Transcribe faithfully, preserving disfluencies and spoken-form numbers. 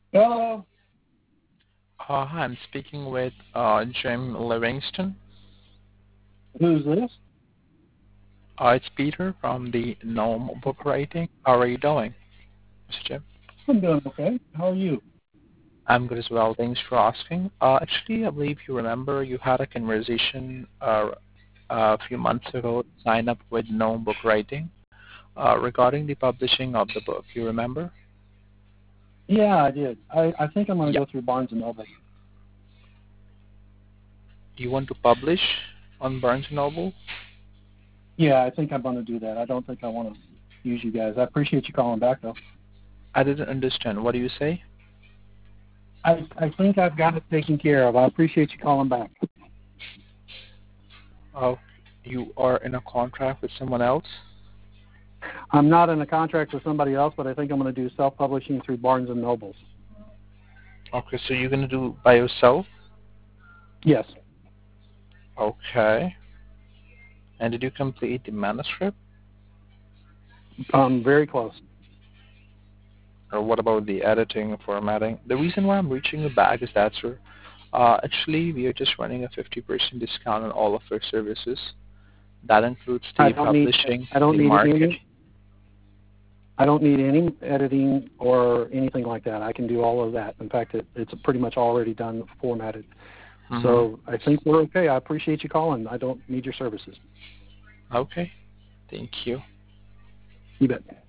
Hello. Uh, hi, I'm speaking with uh, Jim Livingston. Who's this? Uh, it's Peter from the Gnome Book Writing. How are you doing, mister Jim? I'm doing okay. How are you? I'm good as well. Thanks for asking. Uh, actually, I believe you remember you had a conversation uh, a few months ago to sign up with Gnome Book Writing uh, regarding the publishing of the book. You remember? Yeah, I did. I, I think I'm going to Yeah. go through Barnes and Noble. You want to publish on Barnes and Noble? Yeah, I think I'm going to do that. I don't think I want to use you guys. I appreciate you calling back, though. I didn't understand. What do you say? I, I think I've got it taken care of. I appreciate you calling back. Oh, you are in a contract with someone else? I'm not in a contract with somebody else, but I think I'm going to do self-publishing through Barnes and Nobles. Okay, so you're going to do by yourself? Yes. Okay. And did you complete the manuscript? Um, very close. Or what about the editing and formatting? The reason why I'm reaching you back is that, sir, uh, actually, we are just running a fifty percent discount on all of our services. That includes I the don't need publishing, I don't the need market. any I don't need any editing or anything like that. I can do all of that. In fact, it, it's pretty much already done, formatted. Mm-hmm. So I think we're okay. I appreciate you calling. I don't need your services. Okay. Thank you. You bet.